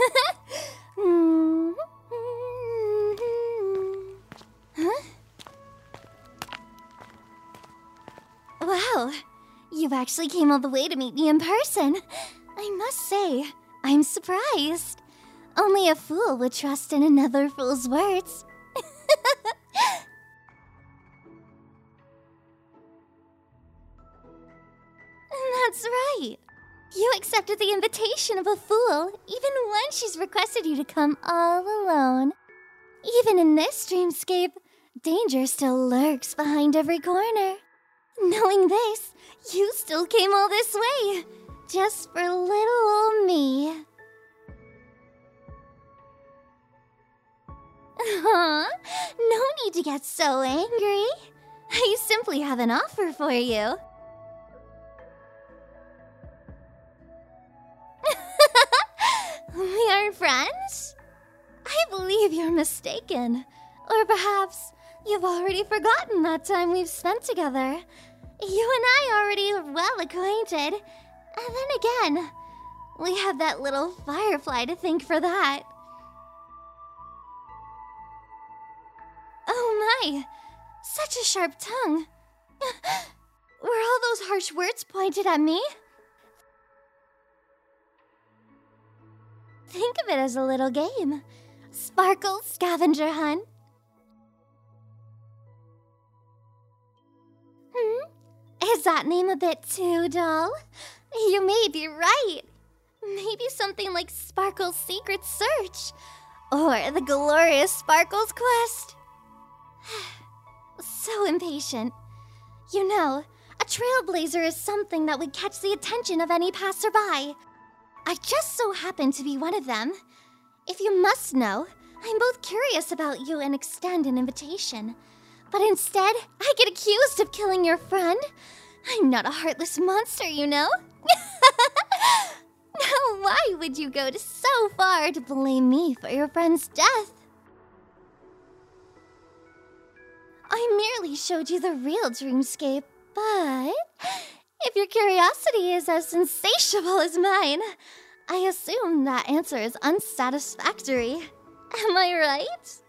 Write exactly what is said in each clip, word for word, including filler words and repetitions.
Huh? Wow, you actually came all the way to meet me in person. I must say, I'm surprised. Only a fool would trust in another fool's words. That's right. You accepted the invitation of a fool, even when she's requested you to come all alone. Even in this dreamscape, danger still lurks behind every corner. Knowing this, you still came all this way, just for little old me. Huh? No need to get so angry. I simply have an offer for you. We are friends? I believe you're mistaken. Or perhaps you've already forgotten that time we've spent together. You and I already are well acquainted. And then again, we have that little firefly to thank for that. Oh my, such a sharp tongue. Were all those harsh words pointed at me? Think of it as a little game. Sparkle Scavenger Hunt. Hmm? Is that name a bit too dull? You may be right. Maybe something like Sparkle's Secret Search. Or the Glorious Sparkles Quest. So impatient. You know, a trailblazer is something that would catch the attention of any passerby. I just so happen to be one of them. If you must know, I'm both curious about you and extend an invitation. But instead, I get accused of killing your friend. I'm not a heartless monster, you know? Now, why would you go to so far to blame me for your friend's death? I merely showed you the real dreamscape, but if your curiosity is as insatiable as mine, I assume that answer is unsatisfactory. Am I right?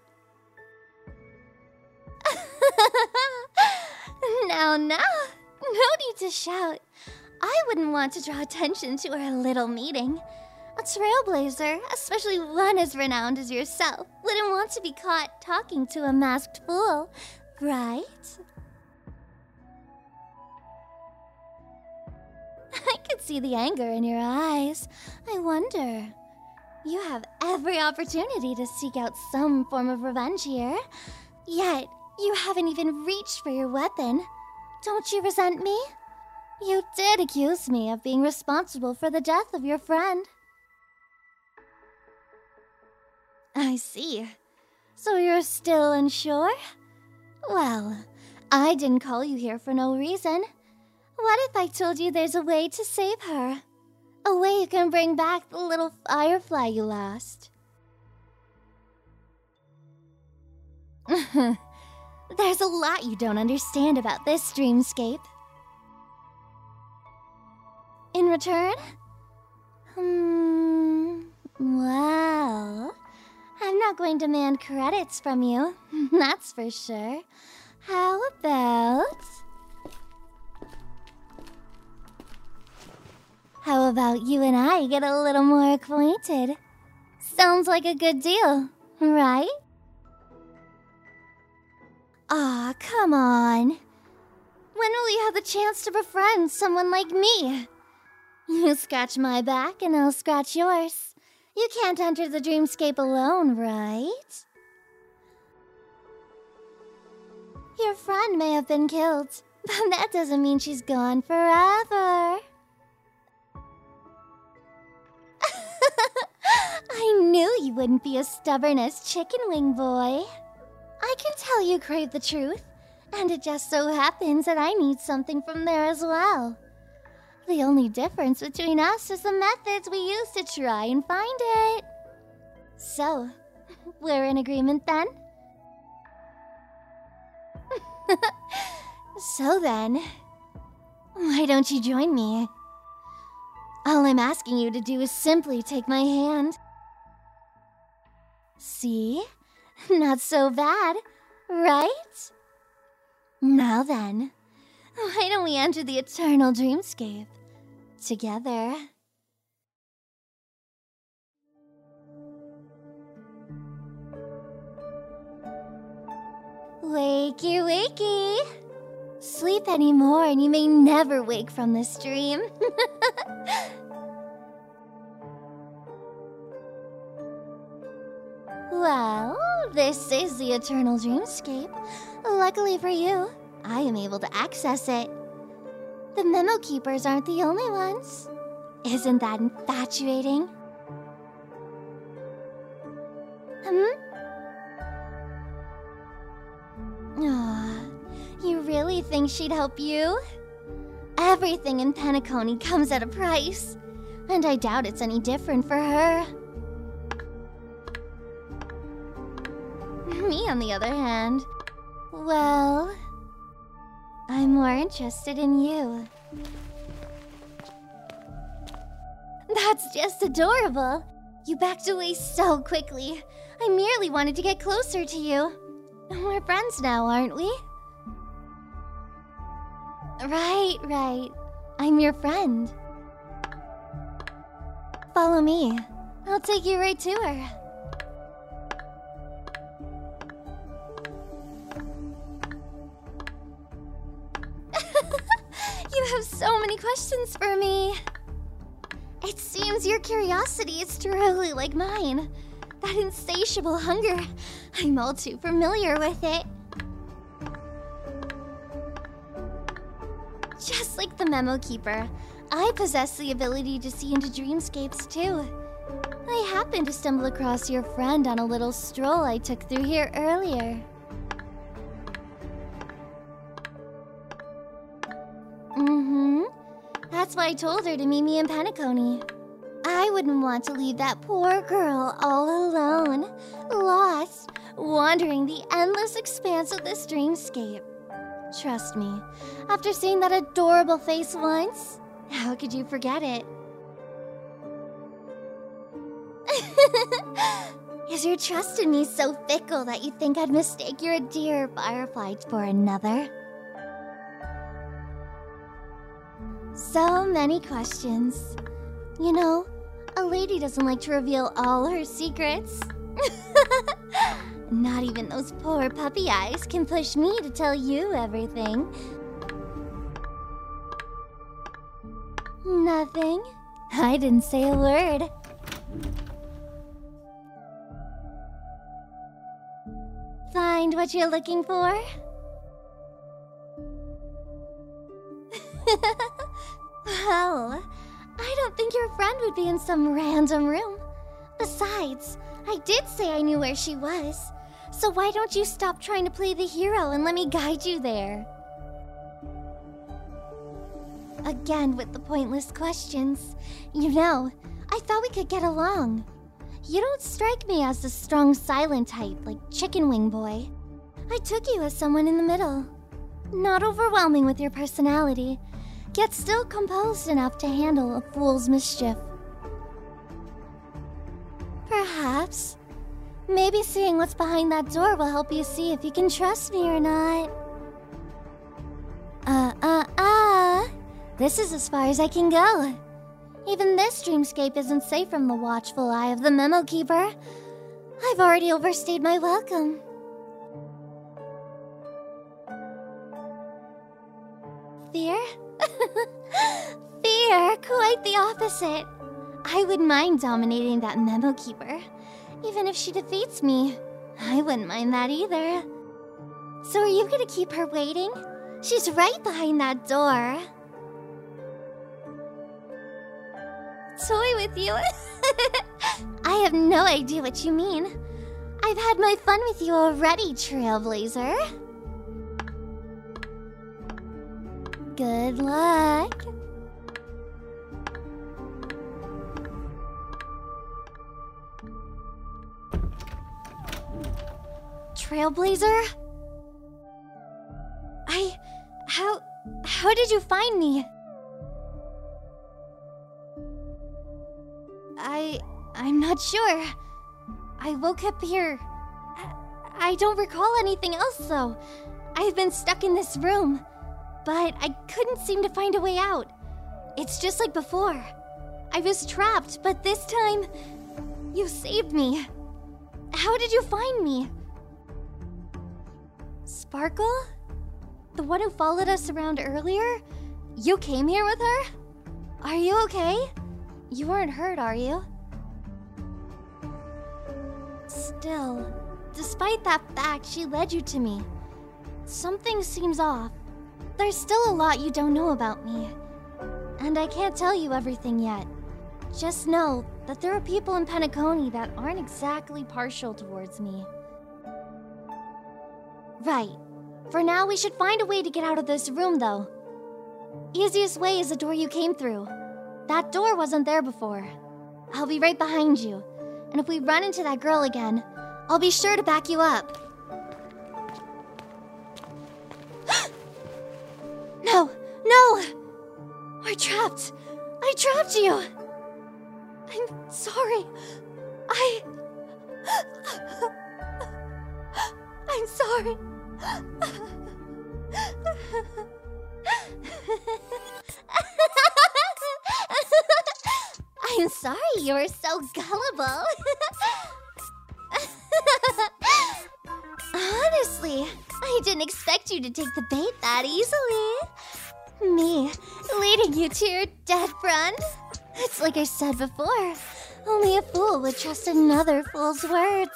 Now, now, no need to shout. I wouldn't want to draw attention to our little meeting. A trailblazer, especially one as renowned as yourself, wouldn't want to be caught talking to a masked fool, right? I could see the anger in your eyes. I wonder. You have every opportunity to seek out some form of revenge here, yet you haven't even reached for your weapon. Don't you resent me? You did accuse me of being responsible for the death of your friend. I see. So you're still unsure? Well, I didn't call you here for no reason. What if I told you there's a way to save her? A way you can bring back the little firefly you lost? There's a lot you don't understand about this dreamscape. In return? Hmm... Well... I'm not going to demand credits from you, that's for sure. How about... How about you and I get a little more acquainted? Sounds like a good deal, right? Aw, come on. When will you have the chance to befriend someone like me? You scratch my back and I'll scratch yours. You can't enter the dreamscape alone, right? Your friend may have been killed, but that doesn't mean she's gone forever. I knew you wouldn't be as stubborn as Chicken Wing Boy. I can tell you crave the truth, and it just so happens that I need something from there as well. The only difference between us is the methods we use to try and find it. So, we're in agreement then? So then, why don't you join me? All I'm asking you to do is simply take my hand. See? Not so bad, right? Now then, why don't we enter the eternal dreamscape together? Wakey, wakey! Sleep anymore and you may never wake from this dream. Well, this is the Eternal Dreamscape. Luckily for you, I am able to access it. The Memo Keepers aren't the only ones. Isn't that infatuating? Hmm? Aw, you really think she'd help you? Everything in Penacony comes at a price, and I doubt it's any different for her. Me, on the other hand, well, I'm more interested in you. That's just adorable. You backed away so quickly. I merely wanted to get closer to you. We're friends now, aren't we? Right, right. I'm your friend. Follow me. I'll take you right to her. You have so many questions for me. It seems your curiosity is truly like mine. That insatiable hunger. I'm all too familiar with it. Just like the Memo Keeper, I possess the ability to see into dreamscapes too. I happened to stumble across your friend on a little stroll I took through here earlier. Mm-hmm. That's why I told her to meet me in Penacony. I wouldn't want to leave that poor girl all alone, lost, wandering the endless expanse of this dreamscape. Trust me, after seeing that adorable face once, how could you forget it? Is your trust in me so fickle that you think I'd mistake your dear Firefly for another? So many questions. You know, a lady doesn't like to reveal all her secrets. Not even those poor puppy eyes can push me to tell you everything. Nothing. I didn't say a word. Find what you're looking for? Well, I don't think your friend would be in some random room. Besides, I did say I knew where she was. So why don't you stop trying to play the hero and let me guide you there? Again with the pointless questions. You know, I thought we could get along. You don't strike me as the strong silent type like Chicken Wing Boy. I took you as someone in the middle. Not overwhelming with your personality, yet still composed enough to handle a fool's mischief. Perhaps. Maybe seeing what's behind that door will help you see if you can trust me or not. Uh, uh, uh. This is as far as I can go. Even this dreamscape isn't safe from the watchful eye of the Memo Keeper. I've already overstayed my welcome. Fear? Fear, quite the opposite. I wouldn't mind dominating that Memo Keeper. Even if she defeats me, I wouldn't mind that either. So are you gonna keep her waiting? She's right behind that door. Toy with you? I have no idea what you mean. I've had my fun with you already, Trailblazer. Good luck. Trailblazer? I... How... How did you find me? I... I'm not sure. I woke up here. I, I don't recall anything else, though. I've been stuck in this room, but I couldn't seem to find a way out. It's just like before. I was trapped, but this time, you saved me. How did you find me? Sparkle? The one who followed us around earlier? You came here with her? Are you okay? You weren't hurt, are you? Still, despite that fact, she led you to me. Something seems off. There's still a lot you don't know about me. And I can't tell you everything yet. Just know that there are people in Penacony that aren't exactly partial towards me. Right. For now, we should find a way to get out of this room, though. Easiest way is the door you came through. That door wasn't there before. I'll be right behind you. And if we run into that girl again, I'll be sure to back you up. No! No! We're trapped! I trapped you! I'm sorry. I... I'm sorry. I'm sorry you were so gullible. Honestly, I didn't expect you to take the bait that easily. Me, leading you to your dead friend? It's like I said before, only a fool would trust another fool's words.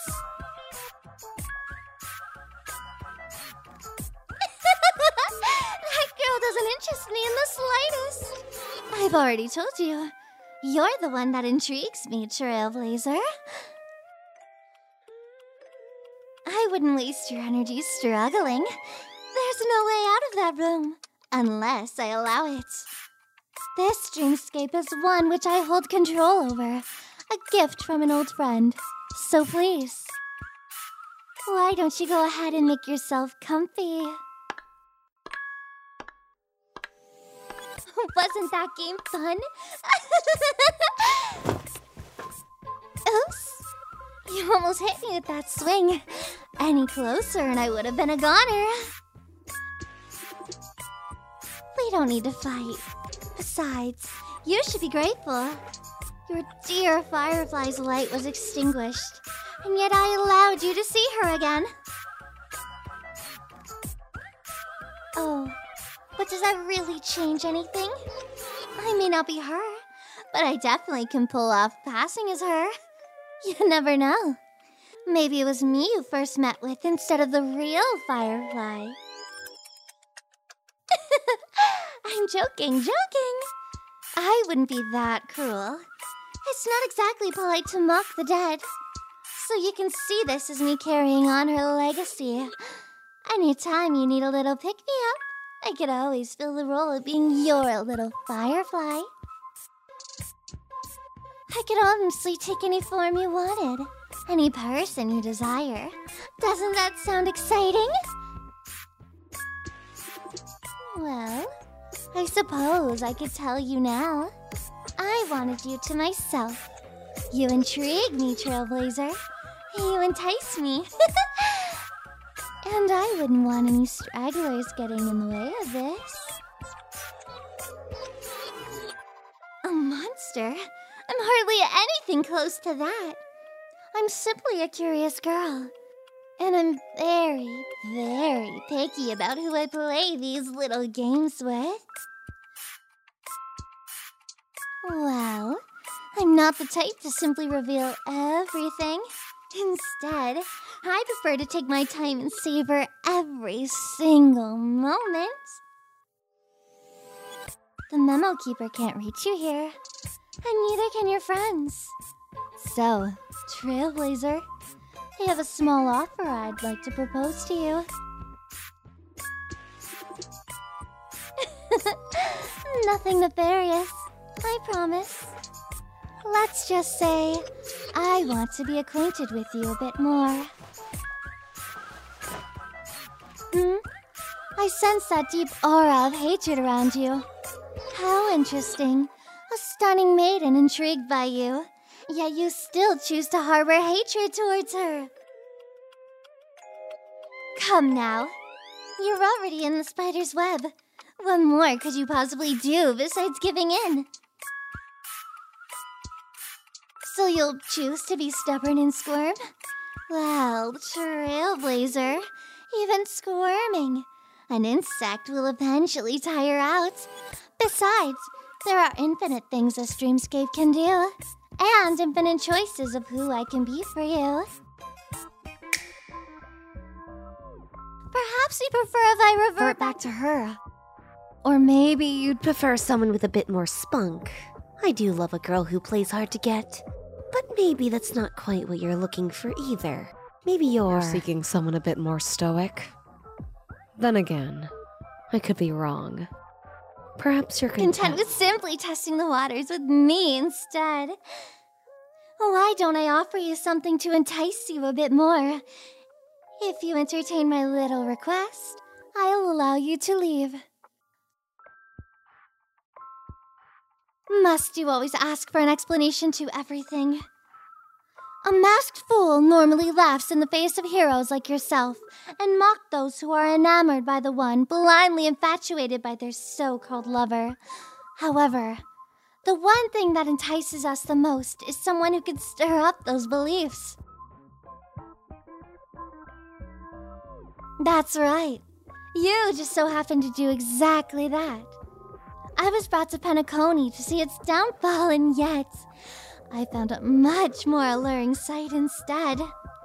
That girl doesn't interest me in the slightest. I've already told you. You're the one that intrigues me, Trailblazer. I wouldn't waste your energy struggling. There's no way out of that room, unless I allow it. This dreamscape is one which I hold control over, a gift from an old friend. So please, why don't you go ahead and make yourself comfy? Wasn't that game fun? Oops. You almost hit me with that swing. Any closer and I would have been a goner. We don't need to fight. Besides, you should be grateful. Your dear Firefly's light was extinguished, and yet I allowed you to see her again. Oh. But does that really change anything? I may not be her, but I definitely can pull off passing as her. You never know. Maybe it was me you first met with instead of the real Firefly. I'm joking, joking. I wouldn't be that cruel. It's not exactly polite to mock the dead. So you can see this as me carrying on her legacy. Anytime you need a little pick-me-up, I could always fill the role of being your little Firefly. I could honestly take any form you wanted, any person you desire. Doesn't that sound exciting? Well, I suppose I could tell you now. I wanted you to myself. You intrigue me, Trailblazer. You entice me. And I wouldn't want any stragglers getting in the way of this. A monster? I'm hardly anything close to that. I'm simply a curious girl. And I'm very, very picky about who I play these little games with. Well, I'm not the type to simply reveal everything. Instead, I prefer to take my time and savor every single moment. The Memo Keeper can't reach you here, and neither can your friends. So, Trailblazer, I have a small offer I'd like to propose to you. Nothing nefarious, I promise. Let's just say, I want to be acquainted with you a bit more. Hmm? I sense that deep aura of hatred around you. How interesting. A stunning maiden intrigued by you. yet you still choose to harbor hatred towards her. Come now. You're already in the spider's web. What more could you possibly do besides giving in? So you'll choose to be stubborn and squirm? Well, Trailblazer, even squirming, an insect will eventually tire out. Besides, there are infinite things a Streamscape can do, and infinite choices of who I can be for you. Perhaps you prefer if I revert back to her. Or maybe you'd prefer someone with a bit more spunk. I do love a girl who plays hard to get. But maybe that's not quite what you're looking for either. Maybe you're... You're seeking someone a bit more stoic? Then again, I could be wrong. Perhaps you're content, content with simply testing the waters with me instead. Why don't I offer you something to entice you a bit more? If you entertain my little request, I'll allow you to leave. Must you always ask for an explanation to everything? A masked fool normally laughs in the face of heroes like yourself and mock those who are enamored by the one blindly infatuated by their so-called lover. However, the one thing that entices us the most is someone who can stir up those beliefs. That's right. You just so happen to do exactly that. I was brought to Penacony to see its downfall, and yet I found a much more alluring sight instead.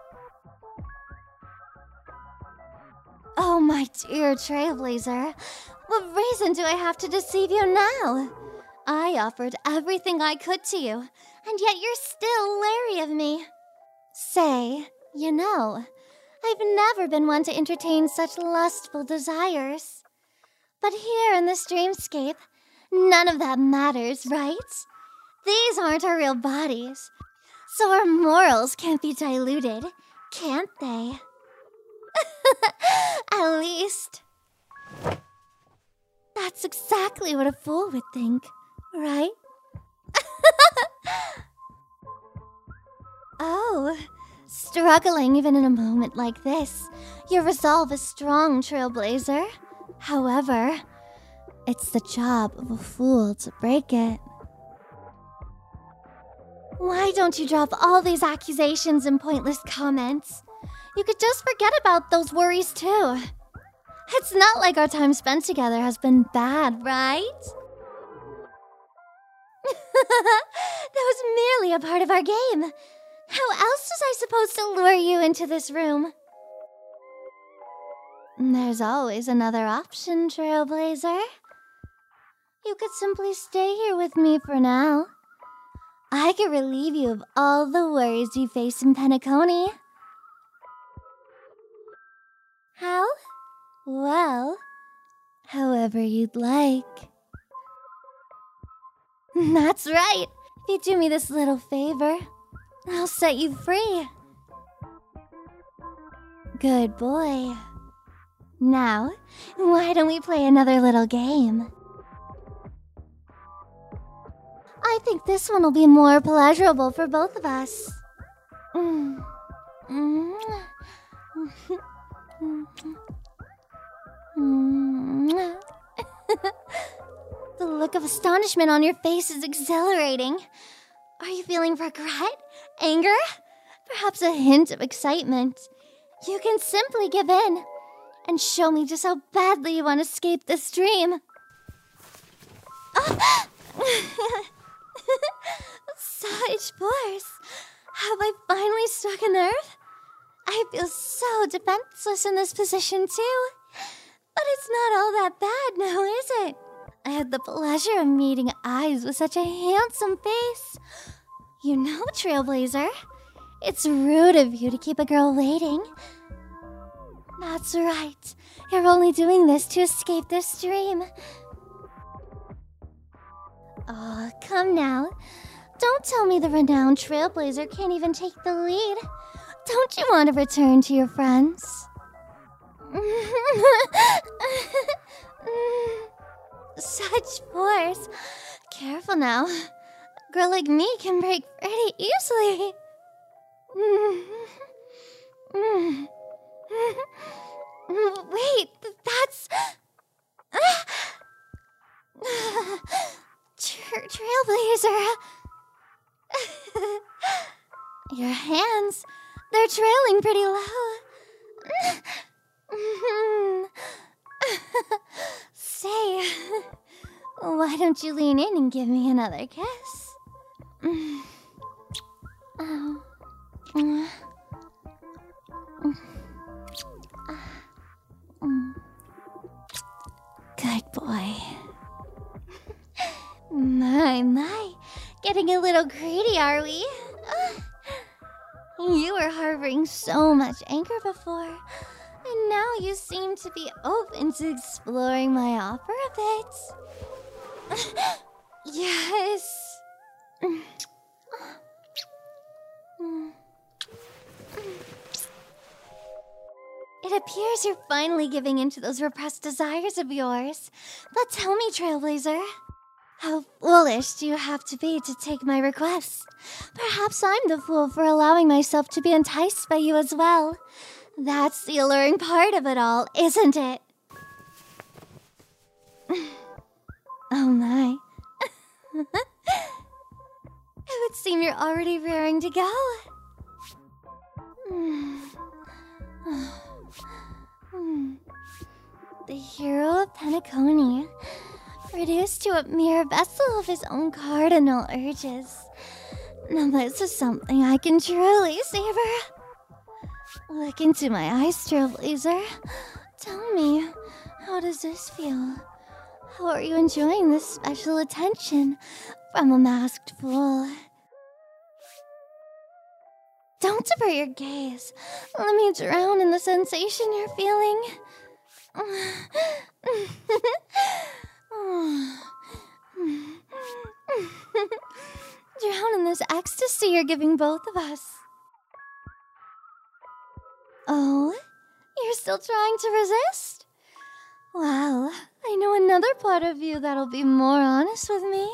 Oh, my dear Trailblazer, what reason do I have to deceive you now? I offered everything I could to you, and yet you're still leery of me. Say, you know, I've never been one to entertain such lustful desires. But here in this dreamscape, none of that matters, right? These aren't our real bodies, so our morals can't be diluted, can't they? At least, that's exactly what a fool would think, right? Oh, struggling even in a moment like this. Your resolve is strong, Trailblazer. However, it's the job of a fool to break it. Why don't you drop all these accusations and pointless comments? You could just forget about those worries too. It's not like our time spent together has been bad, right? That was merely a part of our game. How else was I supposed to lure you into this room? There's always another option, Trailblazer. You could simply stay here with me for now. I could relieve you of all the worries you face in Penacony. How? Well, however you'd like. That's right. If you do me this little favor, I'll set you free. Good boy. Now, why don't we play another little game? I think this one will be more pleasurable for both of us. Mm. Mm. Mm. The look of astonishment on your face is exhilarating. Are you feeling regret? Anger? Perhaps a hint of excitement? You can simply give in and show me just how badly you want to escape this dream. Oh. Such force! Have I finally struck a nerve? I feel so defenseless in this position too. But it's not all that bad now, is it? I had the pleasure of meeting eyes with such a handsome face. You know, Trailblazer, it's rude of you to keep a girl waiting. That's right. You're only doing this to escape this dream. Oh, come now. Don't tell me the renowned Trailblazer can't even take the lead. Don't you want to return to your friends? Such force. Careful now. girl like me can break pretty easily. Wait, that's... Tra Trailblazer. Your hands, they're trailing pretty low. Say, why don't you lean in and give me another kiss? Oh. Good boy. My, my. Getting a little greedy, are we? You were harboring so much anger before, and now you seem to be open to exploring my offer a bit. Yes. It appears you're finally giving in to those repressed desires of yours. But tell me, Trailblazer, how foolish do you have to be to take my request? Perhaps I'm the fool for allowing myself to be enticed by you as well. That's the alluring part of it all, isn't it? Oh my. It would seem you're already raring to go. The hero of Penacony, reduced to a mere vessel of his own cardinal urges. Now this is something I can truly savor. Look into my eyes, Trailblazer. Tell me, how does this feel? How are you enjoying this special attention from a masked fool? Don't divert your gaze. Let me drown in the sensation you're feeling. Drown in this ecstasy you're giving both of us. Oh, you're still trying to resist? Well, I know another part of you that'll be more honest with me.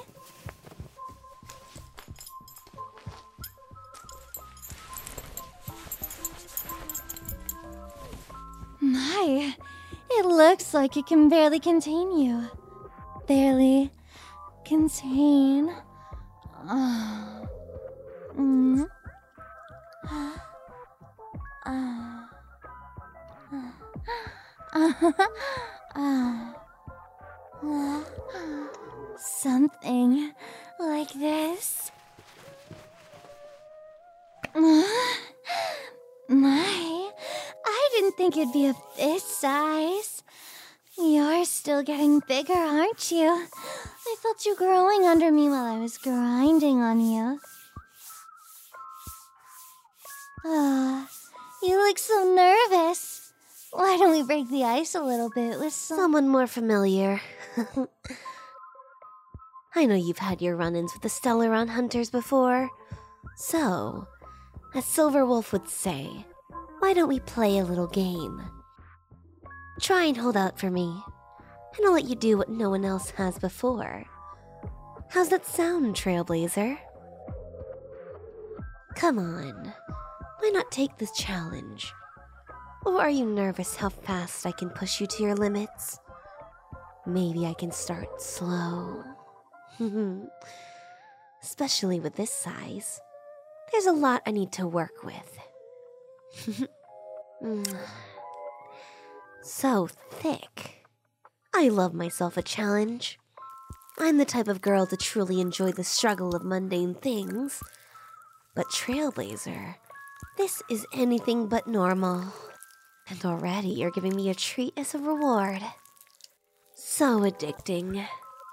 My, it looks like it can barely contain you. Barely contain. Oh. Mm. Uh. Uh. Uh. Uh. Something like this. My, I didn't think it'd be of this size. You're still getting bigger, aren't you? I felt you growing under me while I was grinding on you. Ah, you look so nervous. Why don't we break the ice a little bit with some... Someone more familiar. I know you've had your run-ins with the Stellaron hunters before. So, as Silverwolf would say, why don't we play a little game? Try and hold out for me, and I'll let you do what no one else has before. How's that sound, Trailblazer? Come on, why not take this challenge? Or are you nervous how fast I can push you to your limits? Maybe I can start slow. Especially with this size. There's a lot I need to work with. So thick. I love myself a challenge. I'm the type of girl to truly enjoy the struggle of mundane things. But Trailblazer, this is anything but normal. And already you're giving me a treat as a reward. So addicting.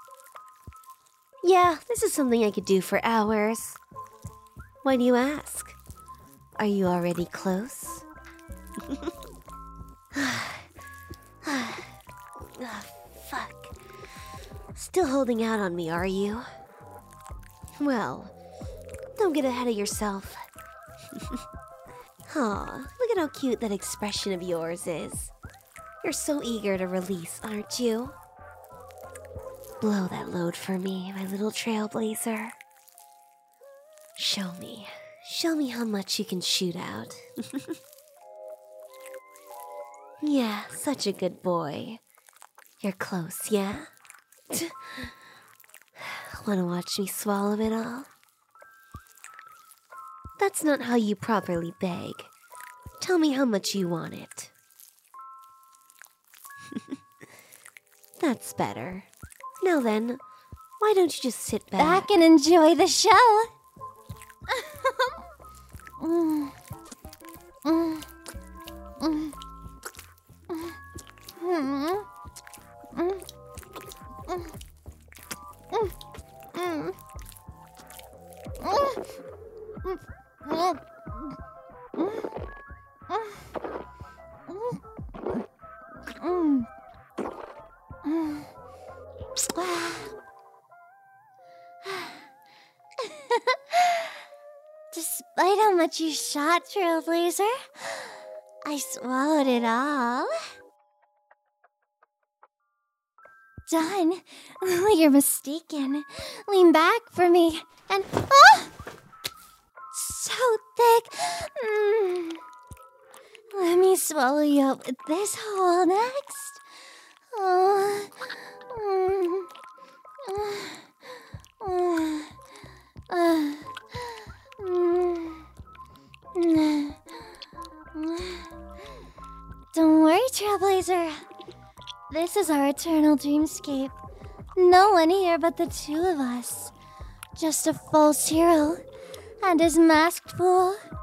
Yeah, this is something I could do for hours. Why do you ask? Are you already close? Oh, fuck. Still holding out on me, are you? Well, don't get ahead of yourself. Aw, look at how cute that expression of yours is. You're so eager to release, aren't you? Blow that load for me, my little Trailblazer. Show me. Show me how much you can shoot out. Yeah, such a good boy. You're close, yeah? Wanna watch me swallow it all? That's not how you properly beg. Tell me how much you want it. That's better. Now then, why don't you just sit back? Back and enjoy the show. mm. Mm. Mm. Mm. Mm. Mm. Mm. Mm. Mm. Mm. Despite how much you shot, Trailblazer, I swallowed it all. Done. You're mistaken. Lean back for me and... Oh! So thick. Mm. Let me swallow you up with this hole next. Oh. Mm. Uh. Uh. Mm. Mm. Don't worry, Trailblazer. This is our eternal dreamscape. No one here but the two of us. Just a false hero and his masked fool.